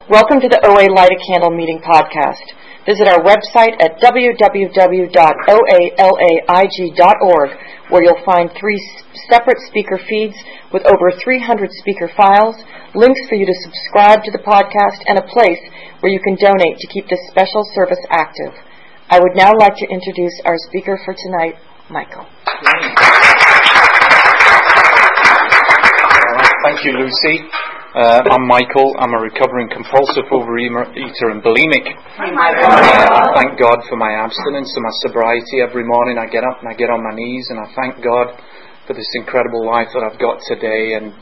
Welcome to the OA Light a Candle Meeting podcast. Visit our website at www.oalaig.org, where you'll find 3 separate speaker feeds with over 300 speaker files, links for you to subscribe to the podcast, and a place where you can donate to keep this special service active. I would now like to introduce our speaker for tonight, Michael. Thank you, Lucy. I'm Michael. I'm a recovering compulsive overeater and bulimic. I thank God for my abstinence and my sobriety. Every morning I get up and I get on my knees and I thank God for this incredible life that I've got today. And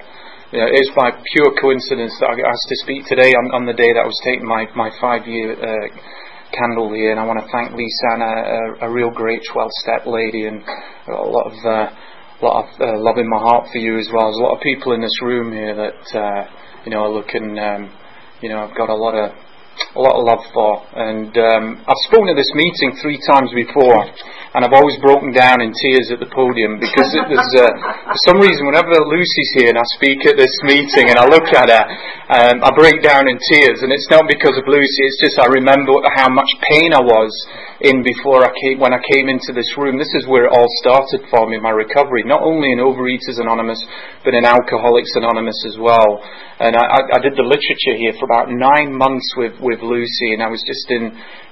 it is by pure coincidence that I got asked to speak today on the day that I was taking my 5-year candle here. And I want to thank Lisa Anna, a real great 12-step lady, and a lot of love in my heart for you as well. There's a lot of people in this room here that are looking. I've got a lot of love for, and I've spoken at this meeting 3 times before, and I've always broken down in tears at the podium because there's for some reason whenever Lucy's here and I speak at this meeting and I look at her, I break down in tears, and it's not because of Lucy. It's just I remember how much pain I was in when I came into this room. This is where it all started for me, my recovery, not only in Overeaters Anonymous but in Alcoholics Anonymous as well. And I did the literature here for about 9 months with Lucy, and I was just in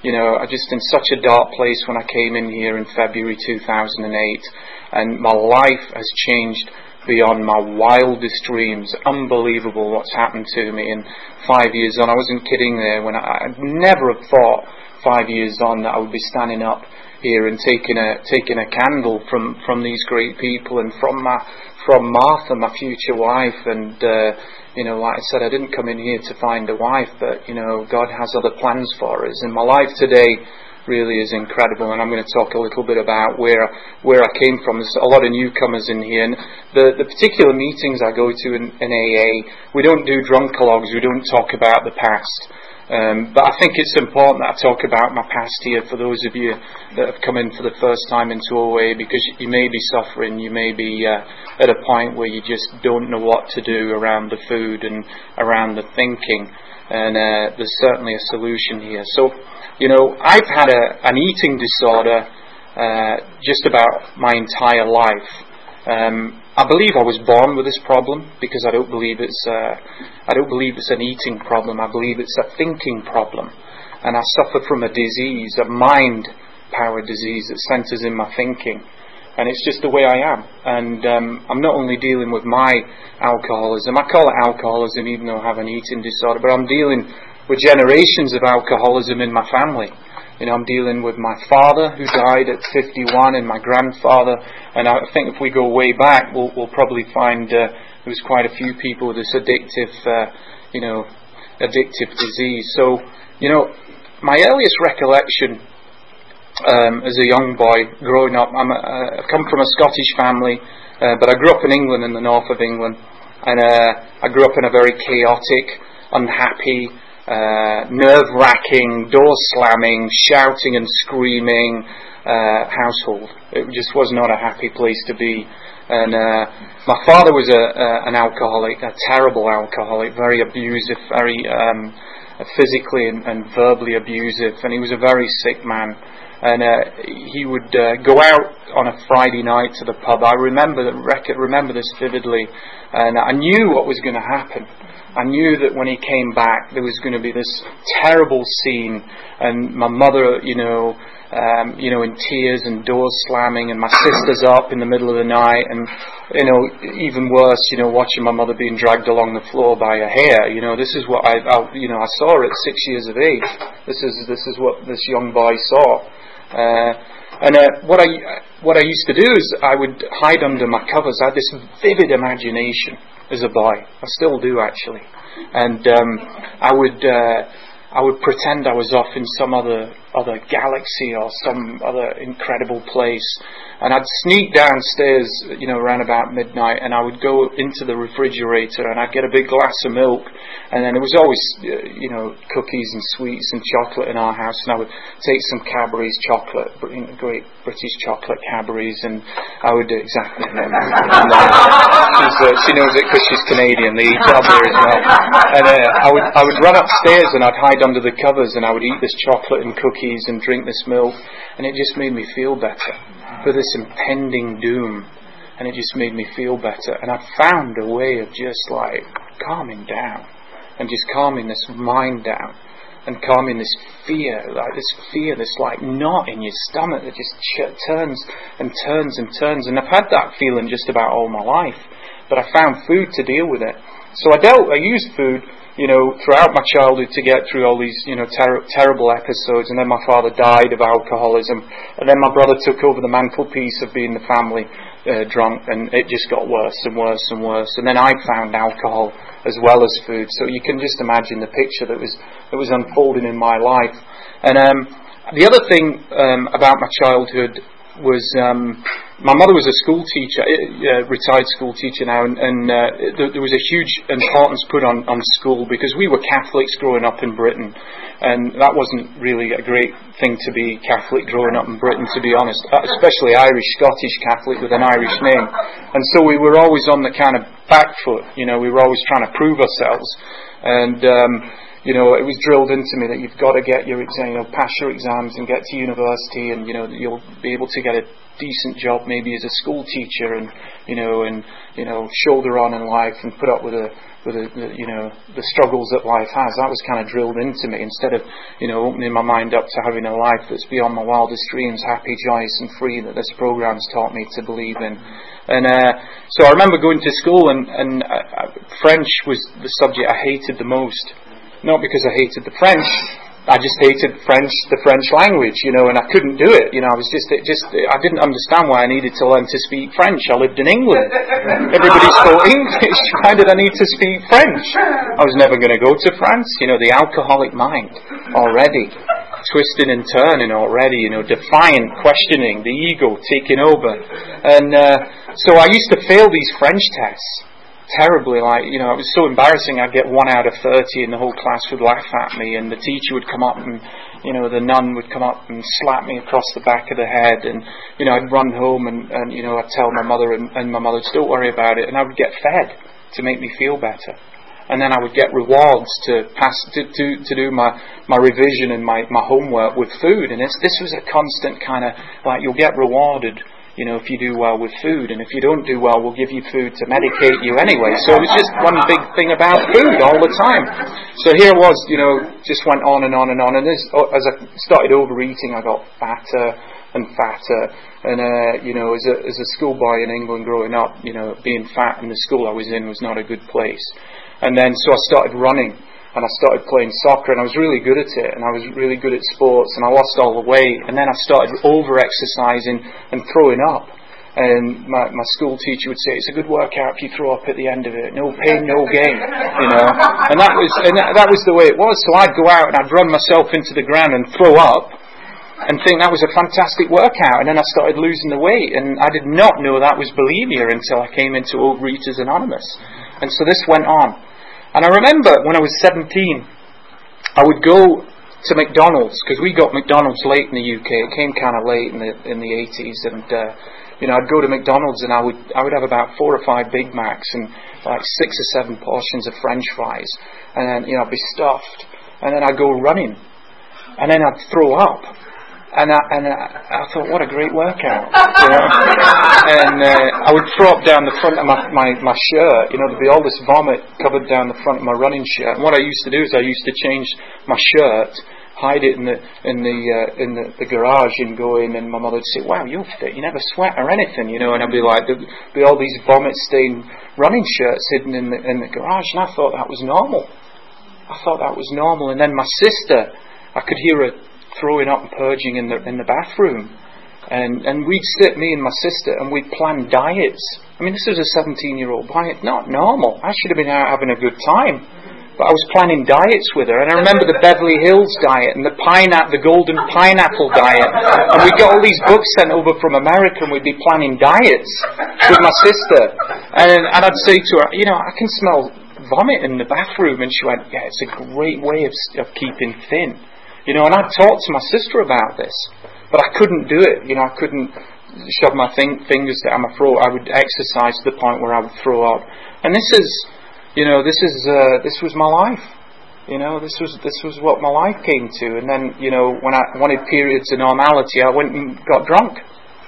such a dark place when I came in here in February 2008, and my life has changed beyond my wildest dreams. Unbelievable what's happened to me in 5 years on. I wasn't kidding there when I never have thought 5 years on that I would be standing up here and taking a candle from these great people and from Martha, my future wife. And like I said, I didn't come in here to find a wife, but God has other plans for us. And my life today really is incredible, and I'm going to talk a little bit about where I came from. There's a lot of newcomers in here, and the particular meetings I go to in AA, we don't do drunkalogs, we don't talk about the past. But I think it's important that I talk about my past here for those of you that have come in for the first time into OA, because you may be suffering, you may be at a point where you just don't know what to do around the food and around the thinking, and there's certainly a solution here. So, I've had an eating disorder just about my entire life. I believe I was born with this problem because I don't believe it's an eating problem. I believe it's a thinking problem, and I suffer from a disease, a mind power disease that centers in my thinking, and it's just the way I am. And I'm not only dealing with my alcoholism, I call it alcoholism even though I have an eating disorder, but I'm dealing with generations of alcoholism in my family. I'm dealing with my father who died at 51 and my grandfather, and I think if we go way back we'll probably find there was quite a few people with this addictive disease. So my earliest recollection as a young boy growing up, I've come from a Scottish family, but I grew up in England, in the north of England, and I grew up in a very chaotic, unhappy, nerve-wracking, door-slamming, shouting and screaming household. It just was not a happy place to be. And my father was an alcoholic, a terrible alcoholic, very abusive, very physically and verbally abusive, and he was a very sick man. And he would go out on a Friday night to the pub. I remember this vividly, and I knew what was going to happen. I knew that when he came back, there was going to be this terrible scene, and my mother, in tears and doors slamming, and my sister's up in the middle of the night, and even worse, watching my mother being dragged along the floor by her hair. This is what I saw at 6 years of age. This is what this young boy saw. What I used to do is I would hide under my covers. I had this vivid imagination as a boy. I still do, actually. And I would pretend I was off in some other other galaxy or some other incredible place. And I'd sneak downstairs, around about midnight, and I would go into the refrigerator and I'd get a big glass of milk. And then it was always, cookies and sweets and chocolate in our house. And I would take some Cadbury's chocolate, great British chocolate Cadbury's, and I would do exactly. She knows it because she's Canadian. They eat up there as well. And I would run upstairs and I'd hide under the covers and I would eat this chocolate and cookies and drink this milk, and it just made me feel better for this impending doom. And it just made me feel better. And I'd found a way of just like calming down and just calming this mind down and calming this fear, this like knot in your stomach that just turns and turns and turns. And I've had that feeling just about all my life, but I found food to deal with it. So I used food, throughout my childhood to get through all these, terrible episodes. And then my father died of alcoholism. And then my brother took over the mantelpiece of being the family drunk, and it just got worse and worse and worse. And then I found alcohol as well as food. So you can just imagine the picture that was unfolding in my life. And the other thing about my childhood was my mother was a school teacher, retired school teacher now, and there was a huge importance put on school because we were Catholics growing up in Britain, and that wasn't really a great thing to be Catholic growing up in Britain, to be honest, especially Irish, Scottish Catholic with an Irish name. And so we were always on the kind of back foot, we were always trying to prove ourselves, and it was drilled into me that you've got to get your pass your exams and get to university, and you'll be able to get a decent job maybe as a school teacher, and shoulder on in life and put up with the struggles that life has. That was kind of drilled into me instead of opening my mind up to having a life that's beyond my wildest dreams, happy, joyous and free, that this program's taught me to believe in. And so I remember going to school, and French was the subject I hated the most. Not because I hated the French, I just hated the French language, and I couldn't do it. I was I didn't understand why I needed to learn to speak French. I lived in England. Everybody spoke English. Why did I need to speak French? I was never going to go to France. The alcoholic mind already twisting and turning already. Defiant, questioning, the ego taking over. And so I used to fail these French tests terribly. It was so embarrassing. I'd get 1 out of 30 and the whole class would laugh at me, and the teacher would come up and the nun would come up and slap me across the back of the head, and I'd run home and I'd tell my mother, and my mother would, don't worry about it, and I would get fed to make me feel better, and then I would get rewards to pass to do my revision and my homework with food. And this was a constant kind of you'll get rewarded if you do well with food, and if you don't do well, we'll give you food to medicate you anyway. So it was just one big thing about food all the time. So here I was, just went on and on and on. And as I started overeating, I got fatter and fatter. And as a schoolboy in England growing up, being fat in the school I was in was not a good place. And then so I started running. And I started playing soccer, and I was really good at it, and I was really good at sports, and I lost all the weight, and then I started over-exercising and throwing up. And my school teacher would say, it's a good workout if you throw up at the end of it. No pain, no gain. And that was the way it was. So I'd go out and I'd run myself into the ground and throw up and think that was a fantastic workout. And then I started losing the weight, and I did not know that was bulimia until I came into Overeaters Anonymous. And so this went on. And I remember when I was 17, I would go to McDonald's, because we got McDonald's late in the UK. It came kind of late in the 80s, and I'd go to McDonald's and I would have about 4 or 5 Big Macs and 6 or 7 portions of French fries, and then I'd be stuffed, and then I'd go running, and then I'd throw up. And I thought, what a great workout, And I would throw up down the front of my shirt. There'd be all this vomit covered down the front of my running shirt. And what I used to do is I used to change my shirt, hide it in the garage, and go in. And my mother would say, "Wow, you're fit. You never sweat or anything, And I'd be like, there'd be all these vomit-stained running shirts hidden in the garage. And I thought that was normal. And then my sister, I could hear her throwing up and purging in the bathroom, and we'd sit, me and my sister, and we'd plan diets. I mean, this was a 17-year-old boy. Not normal. I should have been out having a good time, But I was planning diets with her, and I remember the Beverly Hills diet and the golden pineapple diet, and we got all these books sent over from America, and we'd be planning diets with my sister, and I'd say to her, I can smell vomit in the bathroom, and she went, yeah, it's a great way of keeping thin, and I'd talk to my sister about this, but I couldn't do it, I couldn't shove my fingers down my throat. I would exercise to the point where I would throw up, and this was my life. This was what my life came to. And then, when I wanted periods of normality, I went and got drunk.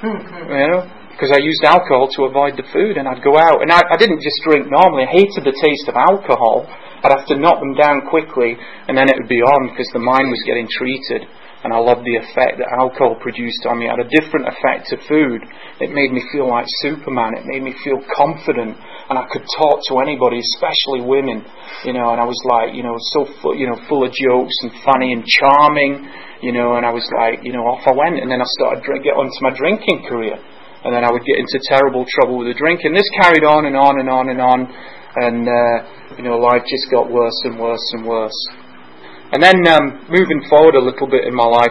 Because I used alcohol to avoid the food, and I'd go out. And I didn't just drink normally. I hated the taste of alcohol. I'd have to knock them down quickly, and then it would be on because the mind was getting treated. And I loved the effect that alcohol produced on me. It had a different effect to food. It made me feel like Superman. It made me feel confident. And I could talk to anybody, especially women. And I was like, so full of jokes and funny and charming. And I was like, off I went. And then I started get onto my drinking career. And then I would get into terrible trouble with the drink. And this carried on and on and on and on. And, life just got worse and worse and worse. And then moving forward a little bit in my life,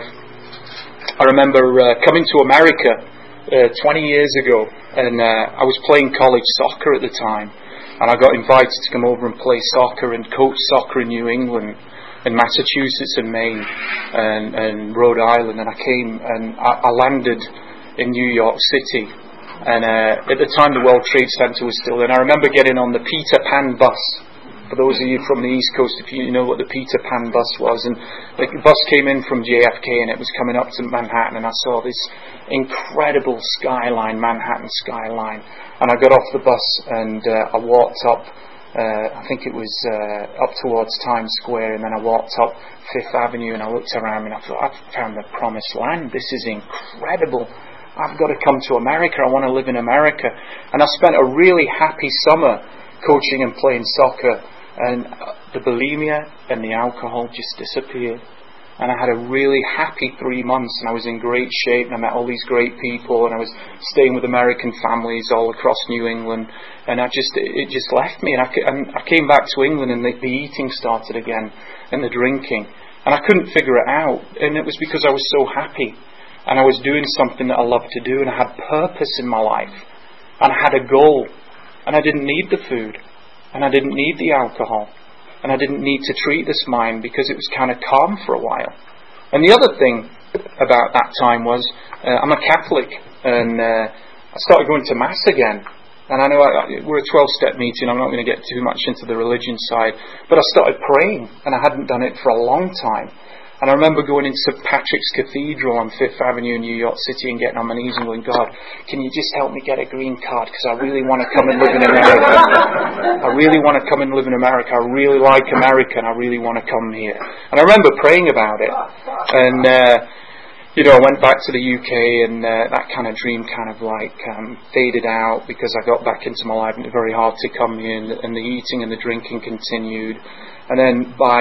I remember coming to America 20 years ago, and I was playing college soccer at the time, and I got invited to come over and play soccer and coach soccer in New England, in Massachusetts and Maine, and Rhode Island, and I came and I landed in New York City, and at the time the World Trade Center was still in. I remember getting on the Peter Pan bus. For those of you from the East Coast, if you know what the Peter Pan bus was, and the bus came in from JFK and it was coming up to Manhattan, and I saw this incredible skyline, Manhattan skyline, and I got off the bus and I walked up, I think it was up towards Times Square, and then I walked up Fifth Avenue, and I looked around and I thought, I've found the promised land. This is incredible. I've got to come to America. I want to live in America. And I spent a really happy summer coaching and playing soccer. And the bulimia and the alcohol just disappeared. And I had a really happy 3 months, and I was in great shape, and I met all these great people, and I was staying with American families all across New England, and it just left me, and I came back to England, and the eating started again, and the drinking, and I couldn't figure it out, and it was because I was so happy, and I was doing something that I loved to do, and I had purpose in my life, and I had a goal, and I didn't need the food. And I didn't need the alcohol. And I didn't need to treat this mind because it was kind of calm for a while. And the other thing about that time was, I'm a Catholic, and I started going to Mass again. And I know we're a 12-step meeting, I'm not going to get too much into the religion side, but I started praying, and I hadn't done it for a long time. And I remember going into St. Patrick's Cathedral on Fifth Avenue in New York City and getting on my knees and going, God, can you just help me get a green card? Because I really want to come and live in America. I really want to come and live in America. I really like America, and I really want to come here. And I remember praying about it. And, I went back to the UK, and that kind of dream kind of faded out because I got back into my life, and it was very hard to come here, and the eating and the drinking continued. And then by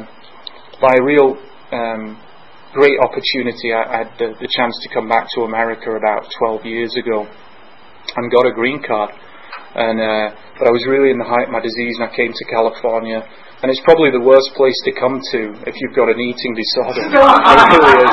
a real great opportunity, I had the chance to come back to America about 12 years ago and got a green card. But I was really in the height of my disease, and I came to California, and it's probably the worst place to come to if you've got an eating disorder. It really is.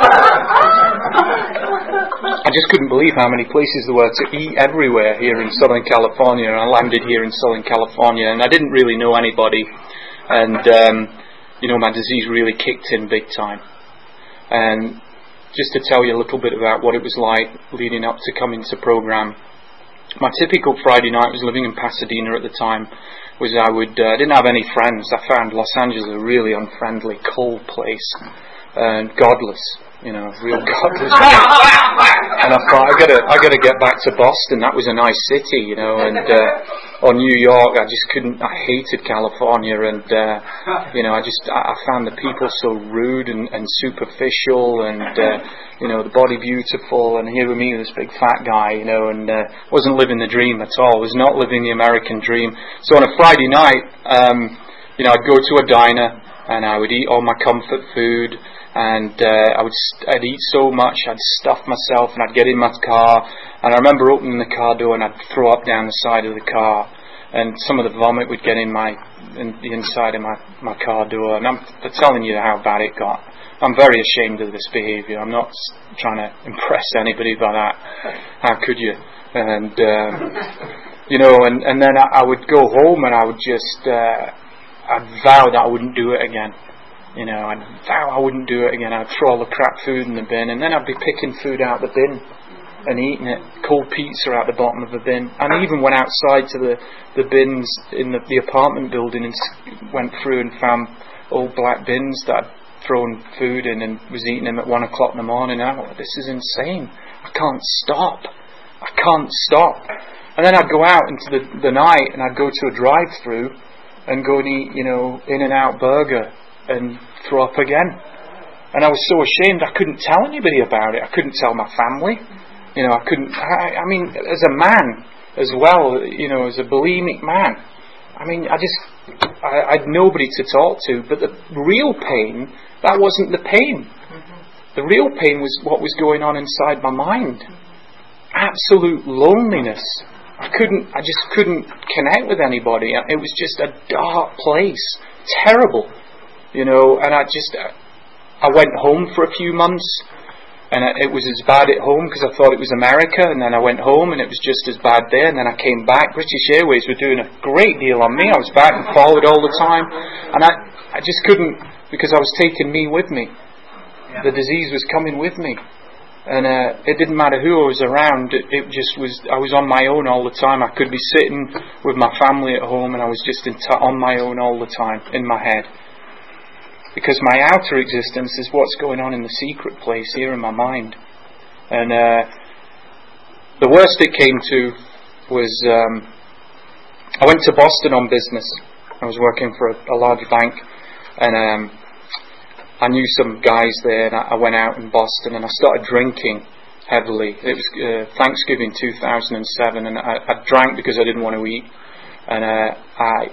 I just couldn't believe how many places there were to eat everywhere here in Southern California, and I landed here in Southern California, and I didn't really know anybody, and my disease really kicked in big time. And just to tell you a little bit about what it was like leading up to coming to program, my typical Friday night, I was living in Pasadena at the time, was I didn't have any friends. I found Los Angeles a really unfriendly, cold place, and godless, real godless. And I thought, I got to get back to Boston. That was a nice city, or New York. I just couldn't. I hated California, and I found the people so rude and superficial, and the body beautiful, and here with me, this big fat guy, and wasn't living the dream at all. Was not living the American dream. So on a Friday night, I'd go to a diner, and I would eat all my comfort food. And I'd eat so much, I'd stuff myself, and I'd get in my car, and I remember opening the car door, and I'd throw up down the side of the car, and some of the vomit would get in the inside of my car door, and I'm telling you how bad it got. I'm very ashamed of this behaviour. I'm not trying to impress anybody by that. How could you? And and then I would go home and I would just I'd vow that I wouldn't do it again. I'd vow I wouldn't do it again. I'd throw all the crap food in the bin, and then I'd be picking food out of the bin and eating it. Cold pizza out the bottom of the bin. And I even went outside to the bins in the apartment building and went through and found old black bins that I'd thrown food in and was eating them at 1 o'clock in the morning. And I thought, this is insane. I can't stop. And then I'd go out into the night and I'd go to a drive-through and go and eat, In-N-Out burger and throw up again. And I was so ashamed I couldn't tell anybody about it. I couldn't tell my family. I couldn't. I mean, as a man as well, as a bulimic man, I had nobody to talk to. But the real pain, that wasn't the pain. The real pain was what was going on inside my mind. Absolute loneliness. I just couldn't connect with anybody. It was just a dark place. Terrible. And I went home for a few months, and it was as bad at home because I thought it was America, and then I went home and it was just as bad there, and then I came back. British Airways were doing a great deal on me. I was back and forward all the time, and I just couldn't, because I was taking me with me. The disease was coming with me. And it didn't matter who I was around. It just was. I was on my own all the time. I could be sitting with my family at home, and I was just on my own all the time in my head. Because my outer existence is what's going on in the secret place here in my mind. And the worst it came to was I went to Boston on business. I was working for a large bank, and I knew some guys there, and I went out in Boston and I started drinking heavily. It was Thanksgiving 2007, and I drank because I didn't want to eat. And I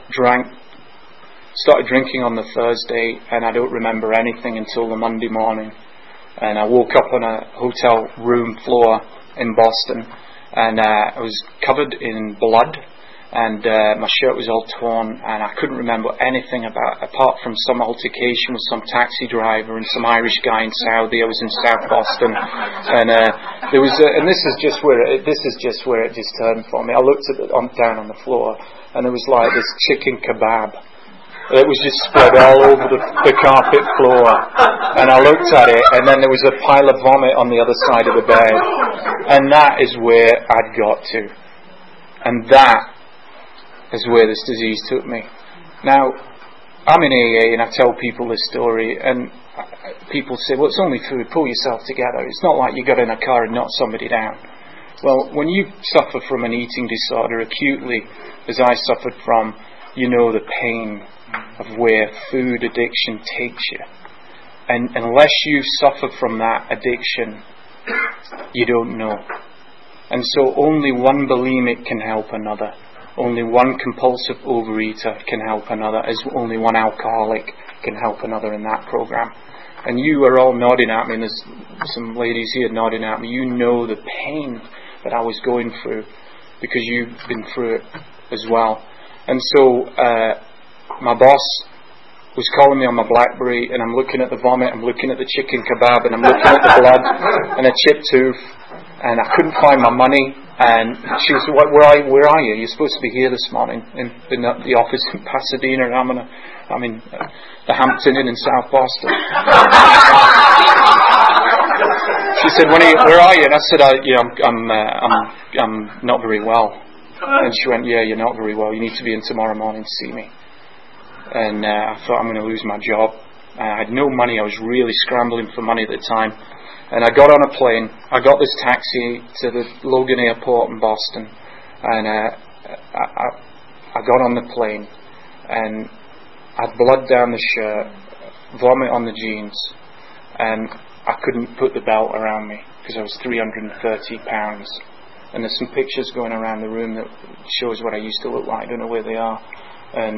started drinking on the Thursday, and I don't remember anything until the Monday morning. And I woke up on a hotel room floor in Boston, and I was covered in blood, and my shirt was all torn, and I couldn't remember anything apart from some altercation with some taxi driver and some Irish guy in Saudi. I was in South Boston, and there was, and this is just where it just turned for me. I looked down on the floor, and there was like this chicken kebab. It was just spread all over the carpet floor, and I looked at it, and then there was a pile of vomit on the other side of the bed, and that is where I'd got to, and that is where this disease took me. Now, I'm in AA and I tell people this story, and people say, well, it's only food, pull yourself together. It's not like you got in a car and knocked somebody down. Well, when you suffer from an eating disorder acutely, as I suffered from, you know the pain of where food addiction takes you. And unless you suffer from that addiction, you don't know. And so only one bulimic can help another. Only one compulsive overeater can help another, as only one alcoholic can help another in that program. And you are all nodding at me, and there's some ladies here nodding at me. You know the pain that I was going through, because you've been through it as well. And so my boss was calling me on my BlackBerry, and I'm looking at the vomit, I'm looking at the chicken kebab, and I'm looking at the blood and a chipped tooth, and I couldn't find my money. And she was, where are you? You're supposed to be here this morning in the office in Pasadena, and I'm in the Hampton Inn in South Boston. She said, where are you? And I said, I'm not very well. And she went, yeah, you're not very well. You need to be in tomorrow morning to see me. And I thought, I'm going to lose my job. I had no money. I was really scrambling for money at the time. And I got on a plane. I got this taxi to the Logan Airport in Boston, and I got on the plane, and I had blood down the shirt, vomit on the jeans, and I couldn't put the belt around me because I was 330 pounds. And there's some pictures going around the room that shows what I used to look like. I don't know where they are. And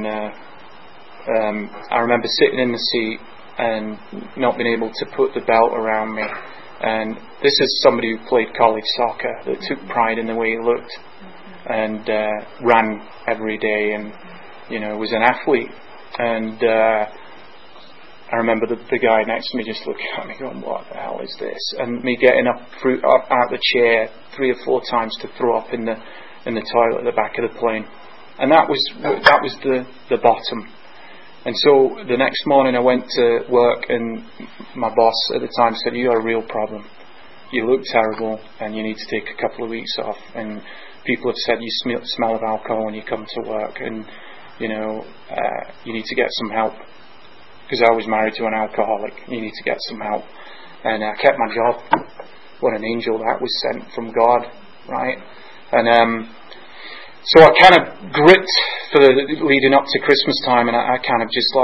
I remember sitting in the seat and not being able to put the belt around me. And this is somebody who played college soccer, that took pride in the way he looked. and ran every day, and was an athlete. And I remember the guy next to me just looking at me going, what the hell is this? And me getting up out the chair 3 or 4 times to throw up in the toilet at the back of the plane. And that was the bottom. And so the next morning I went to work, and my boss at the time said, you got a real problem. You look terrible and you need to take a couple of weeks off. And people have said you smell of alcohol when you come to work, and you need to get some help. Because I was married to an alcoholic. You need to get some help. And I kept my job. What an angel that was sent from God, right? And so I kind of gripped for the leading up to Christmas time, and I kind of just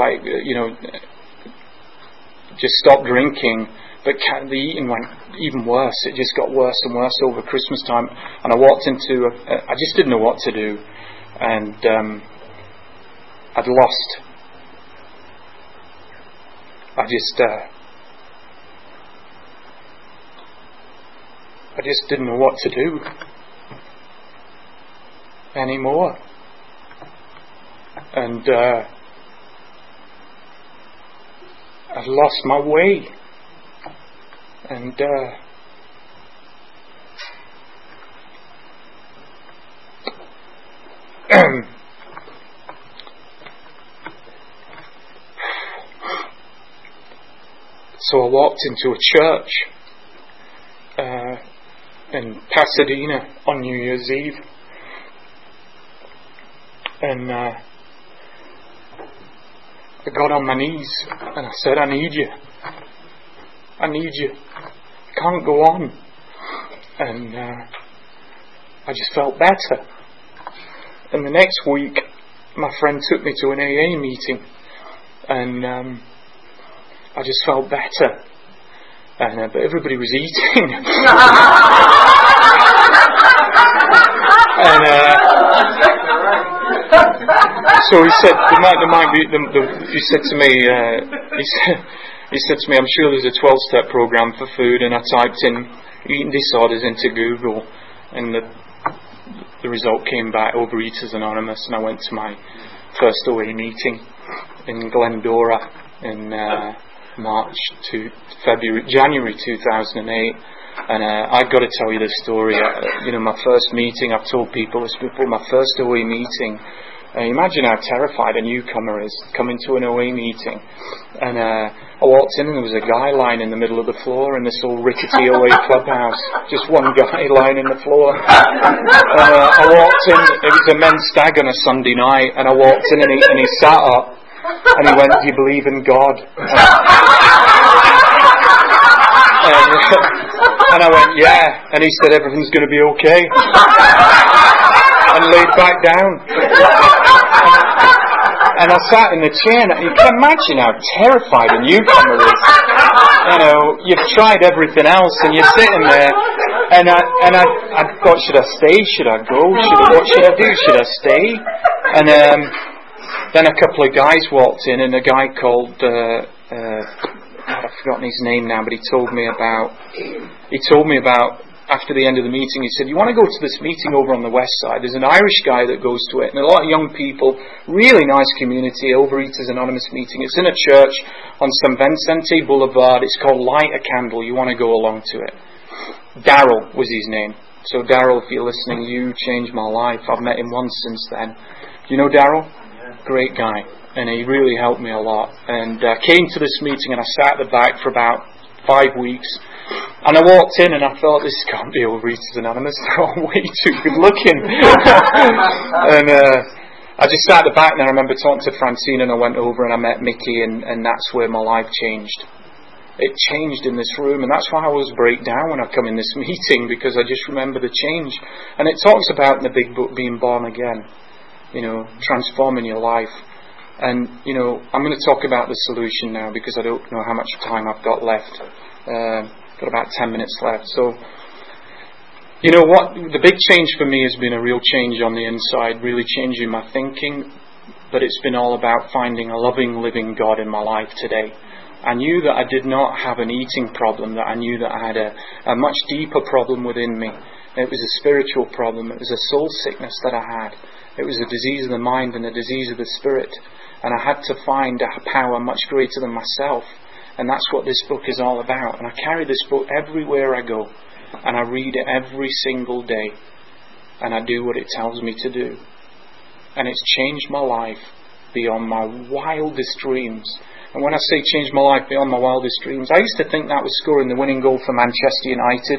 just stopped drinking. But the eating went even worse. It just got worse and worse over Christmas time. And I walked into I just didn't know what to do. And I'd lost. I just didn't know what to do anymore. And I'd lost my way. And so I walked into a church in Pasadena on New Year's Eve, and I got on my knees and I said, I need you. I need you. I can't go on. And I just felt better. And the next week, my friend took me to an AA meeting, and I just felt better. And but everybody was eating. And so he said, he said to me, he said to me, I'm sure there's a 12-step program for food. And I typed in eating disorders into Google, and the result came back, Overeaters Anonymous. And I went to my first OA meeting in Glendora in January 2008. And I've got to tell you this story. My first meeting, I've told people this before, my first OA meeting. Imagine how terrified a newcomer is coming to an OA meeting. And I walked in, and there was a guy lying in the middle of the floor in this old rickety OA clubhouse. Just one guy lying in the floor. I walked in, it was a men's stag on a Sunday night, and I walked in, and he sat up, and he went, do you believe in God? And I went, yeah. And he said, everything's going to be okay. And laid back down. And I sat in the chair, and you can imagine how terrified a newcomer is. You've tried everything else, and you're sitting there, and I thought, should I stay? Should I go? What should I do? Should I stay? And then a couple of guys walked in, and a guy called I've forgotten his name now, but he told me about after the end of the meeting, he said, you want to go to this meeting over on the west side? There's an Irish guy that goes to it, and a lot of young people, really nice community, Overeaters Anonymous meeting. It's in a church on San Vicente Boulevard. It's called Light a Candle. You want to go along to it. Daryl was his name. So Daryl, if you're listening, you changed my life. I've met him once since then. Do you know Daryl? Great guy. And he really helped me a lot. And I came to this meeting, and I sat at the back for about 5 weeks. And I walked in, and I thought, this can't be Overeaters Anonymous. They're all way too good looking. And I just sat at the back, and I remember talking to Francine, and I went over and I met Mickey, and that's where my life changed. It changed in this room, and that's why I always break down when I come in this meeting, because I just remember the change. And it talks about in the big book being born again, transforming your life. And, I'm going to talk about the solution now, because I don't know how much time I've got left. Got about 10 minutes left. So, what? The big change for me has been a real change on the inside, really changing my thinking. But it's been all about finding a loving, living God in my life today. I knew that I did not have an eating problem, that I knew that I had a much deeper problem within me. It was a spiritual problem. It was a soul sickness that I had. It was a disease of the mind and a disease of the spirit. And I had to find a power much greater than myself. And that's what this book is all about. And I carry this book everywhere I go. And I read it every single day. And I do what it tells me to do. And it's changed my life beyond my wildest dreams. And when I say changed my life beyond my wildest dreams, I used to think that was scoring the winning goal for Manchester United,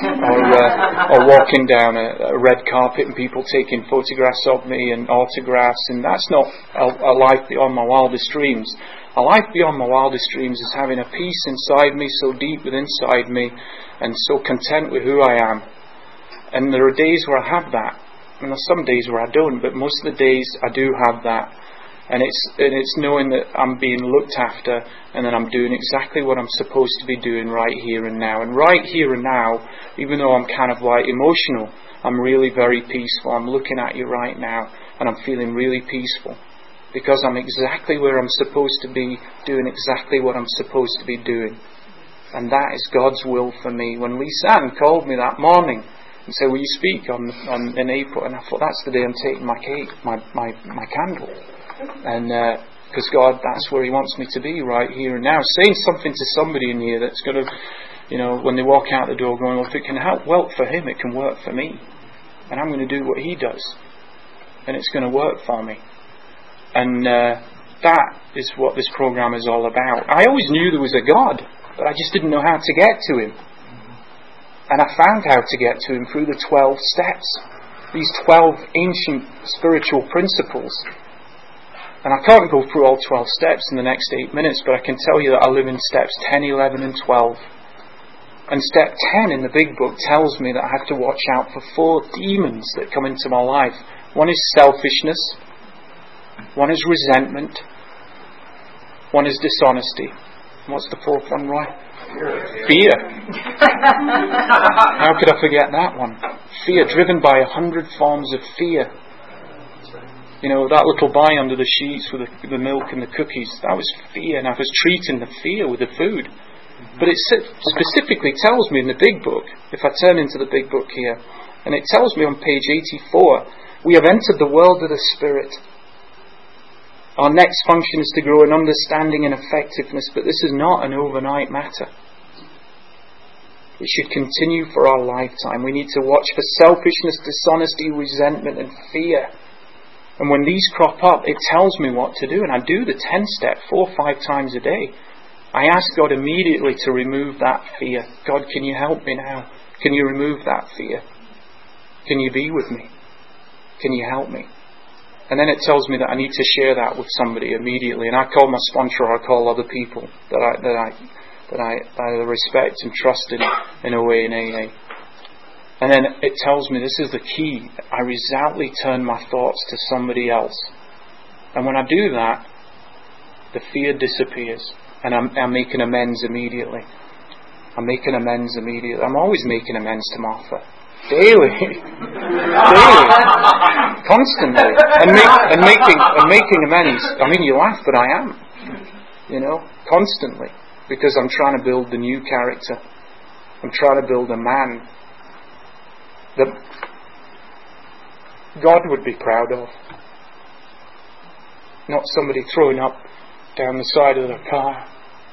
or walking down a red carpet and people taking photographs of me and autographs. And that's not a life beyond my wildest dreams. A life beyond my wildest dreams is having a peace inside me, so deep within inside me, and so content with who I am. And there are days where I have that, and there's some days where I don't, but most of the days I do have that. And it's knowing that I'm being looked after and that I'm doing exactly what I'm supposed to be doing right here and now. And right here and now, even though I'm kind of like emotional, I'm really very peaceful. I'm looking at you right now and I'm feeling really peaceful. Because I'm exactly where I'm supposed to be, doing exactly what I'm supposed to be doing. And that is God's will for me. When Lisa Ann called me that morning and said, will you speak in April? And I thought, that's the day I'm taking my cake, my candle. And because God, that's where He wants me to be right here and now. Saying something to somebody in here that's going to, when they walk out the door going, well, if it can work for him, it can work for me. And I'm going to do what he does. And it's going to work for me. And that is what this program is all about. I always knew there was a God, but I just didn't know how to get to Him. And I found how to get to Him through the 12 steps. These 12 ancient spiritual principles. And I can't go through all 12 steps in the next 8 minutes, but I can tell you that I live in steps 10, 11 and 12. And step 10 in the big book tells me that I have to watch out for 4 demons that come into my life. One is selfishness. One is resentment. One is dishonesty. What's the 4th one, Roy? Fear. How could I forget that one? Fear, driven by 100 forms of fear. That little boy under the sheets with the milk and the cookies, that was fear, and I was treating the fear with the food. But it specifically tells me in the big book, if I turn into the big book here, and it tells me on page 84, we have entered the world of the Spirit. Our next function is to grow in understanding and effectiveness, but this is not an overnight matter. It should continue for our lifetime. We need to watch for selfishness, dishonesty, resentment and fear. And when these crop up, it tells me what to do. And I do the 10-step 4 or 5 times a day. I ask God immediately to remove that fear. God, can you help me now? Can you remove that fear? Can you be with me? Can you help me? And then it tells me that I need to share that with somebody immediately. And I call my sponsor, or I call other people that I respect and trust in a way in AA. And then it tells me this is the key. I resolutely turn my thoughts to somebody else. And when I do that, the fear disappears. And I'm making amends immediately. I'm making amends immediately. I'm always making amends to Martha. Daily. Daily. Constantly. And making amends. I mean, you laugh, but I am. Constantly. Because I'm trying to build the new character. I'm trying to build a man that God would be proud of. Not somebody throwing up down the side of their car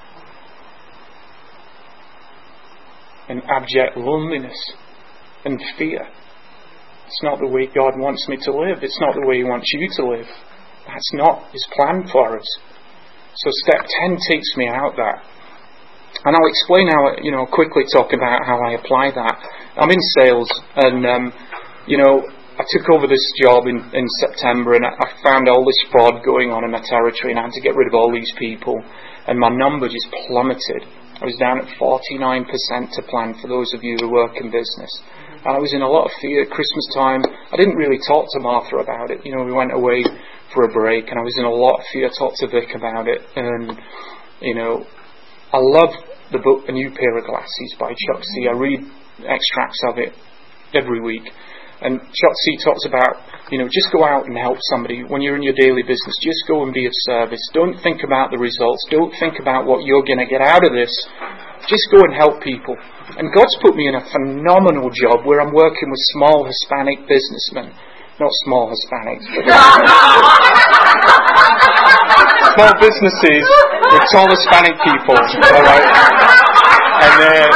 in abject loneliness and fear. It's not the way God wants me to live. It's not the way He wants you to live. That's not His plan for us. So step 10 takes me out that. And I'll explain how, quickly talk about how I apply that. I'm in sales and, I took over this job in September and I found all this fraud going on in my territory and I had to get rid of all these people and my number just plummeted. I was down at 49% to plan for those of you who work in business. And I was in a lot of fear at Christmas time. I didn't really talk to Martha about it. We went away for a break and I was in a lot of fear. I talked to Vic about it and, I love the book A New Pair of Glasses by Chuck C. I read extracts of it every week. And Chuck C. talks about, just go out and help somebody when you're in your daily business. Just go and be of service. Don't think about the results. Don't think about what you're going to get out of this. Just go and help people. And God's put me in a phenomenal job where I'm working with small Hispanic businessmen. Not small Hispanics, but small businesses with tall Hispanic people. All right? And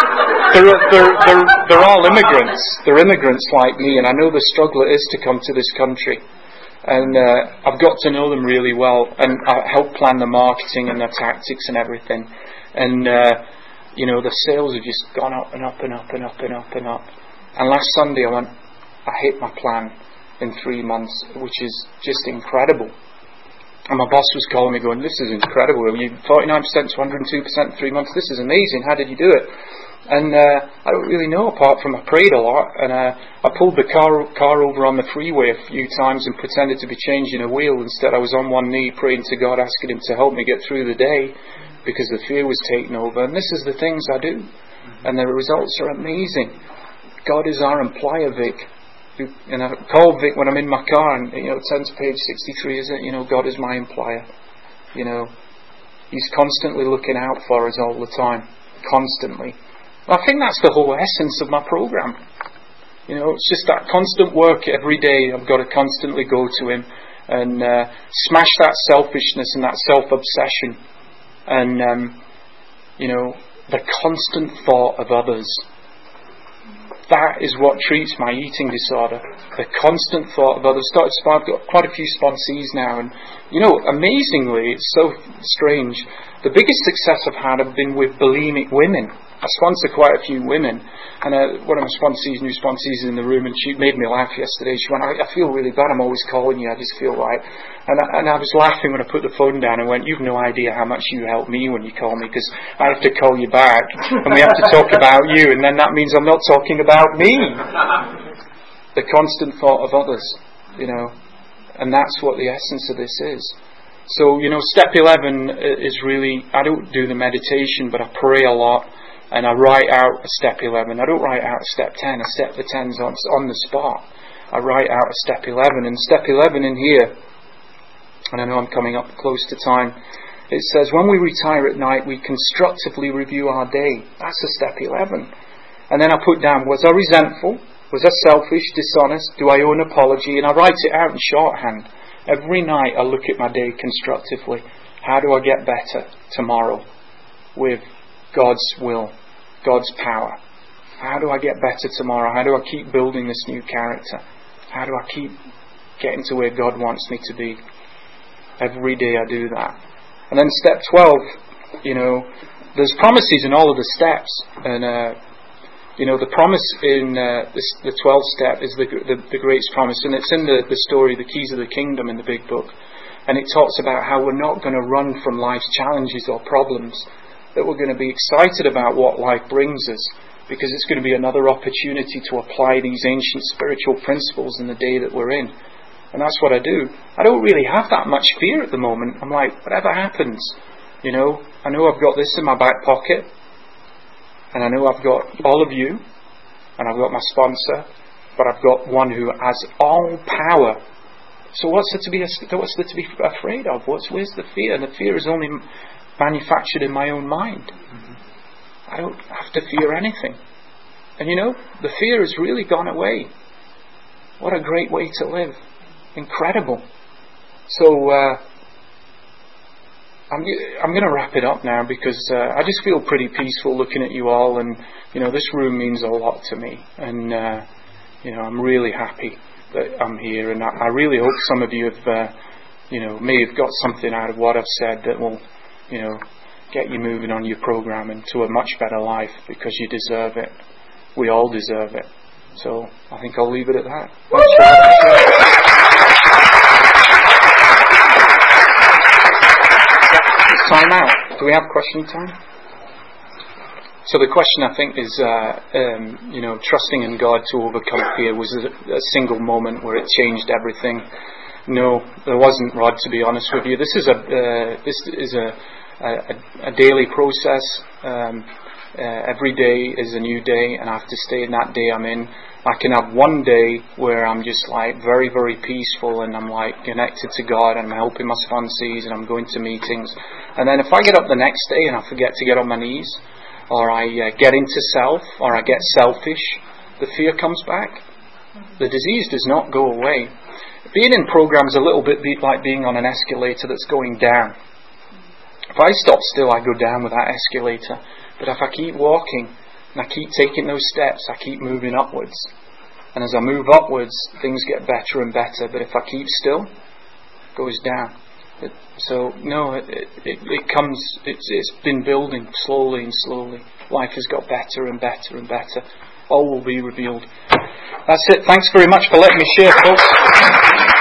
they're all immigrants. They're immigrants like me, and I know the struggle it is to come to this country. And I've got to know them really well, and I help plan the marketing and the tactics and everything. And the sales have just gone up and up and up and up and up and up. And last Sunday I hit my plan in 3 months, which is just incredible. And my boss was calling me going, this is incredible. You 49% to 102% in 3 months. This is amazing. How did you do it? And I don't really know, apart from I prayed a lot. And I pulled the car over on the freeway a few times and pretended to be changing a wheel. Instead, I was on one knee praying to God, asking Him to help me get through the day because the fear was taking over. And this is the things I do. And the results are amazing. God is our employer, Vic. And I call Vic when I'm in my car, and it turns to page 63, is it? God is my employer. He's constantly looking out for us all the time, constantly. I think that's the whole essence of my program. It's just that constant work every day. I've got to constantly go to Him and smash that selfishness and that self-obsession, and the constant thought of others. That is what treats my eating disorder. The constant thought of others. I've got quite a few sponsees now, and amazingly, it's so strange. The biggest success I've had have been with bulimic women. I sponsor quite a few women, and one of my new sponsees in the room, and she made me laugh yesterday. She went, I feel really bad, I'm always calling you, I just feel like... And I was laughing when I put the phone down and went, you've no idea how much you help me when you call me, because I have to call you back, and we have to talk about you, and then that means I'm not talking about me. The constant thought of others, and that's what the essence of this is. So, step 11 is really, I don't do the meditation, but I pray a lot. And I write out a step 11. I don't write out a step 10. A step 10's on the spot. I write out a step 11. And step 11 in here, and I know I'm coming up close to time, it says, when we retire at night, we constructively review our day. That's a step 11. And then I put down, was I resentful? Was I selfish, dishonest? Do I owe an apology? And I write it out in shorthand. Every night I look at my day constructively. How do I get better tomorrow with God's will? God's power. How do I get better tomorrow? How do I keep building this new character? How do I keep getting to where God wants me to be? Every day I do that. And then step 12, there's promises in all of the steps. And, the promise in the 12th step is the greatest promise. And it's in the story, The Keys of the Kingdom, in the big book. And it talks about how we're not going to run from life's challenges or problems, that we're going to be excited about what life brings us, because it's going to be another opportunity to apply these ancient spiritual principles in the day that we're in. And that's what I do. I don't really have that much fear at the moment. I'm like, whatever happens, I know I've got this in my back pocket, and I know I've got all of you, and I've got my sponsor, but I've got one who has all power. So what's there to be afraid of? Where's the fear? And the fear is only manufactured in my own mind. I don't have to fear anything. And the fear has really gone away. What a great way to live. Incredible. So I'm going to wrap it up now, because I just feel pretty peaceful looking at you all, and this room means a lot to me, and I'm really happy that I'm here, and I really hope some of you have may have got something out of what I've said that will get you moving on your program into a much better life, because you deserve it. We all deserve it. So I think I'll leave it at that. Time out. Do we have question time? So the question, I think, is trusting in God to overcome fear. Was a single moment where it changed everything? No, there wasn't, Rod, to be honest with you. This is a daily process. Every day is a new day, and I have to stay in that day I'm in. I can have one day where I'm just like very, very peaceful, and I'm like connected to God, and I'm helping my sponsees, and I'm going to meetings. And then if I get up the next day and I forget to get on my knees, or I get into self, or I get selfish, the fear comes back. The disease does not go away. Being in programs a little bit like being on an escalator that's going down. If I stop still, I go down with that escalator. But if I keep walking, and I keep taking those steps, I keep moving upwards. And as I move upwards, things get better and better. But if I keep still, it goes down. It comes, it's been building slowly and slowly. Life has got better and better and better. All will be revealed. That's it. Thanks very much for letting me share, folks.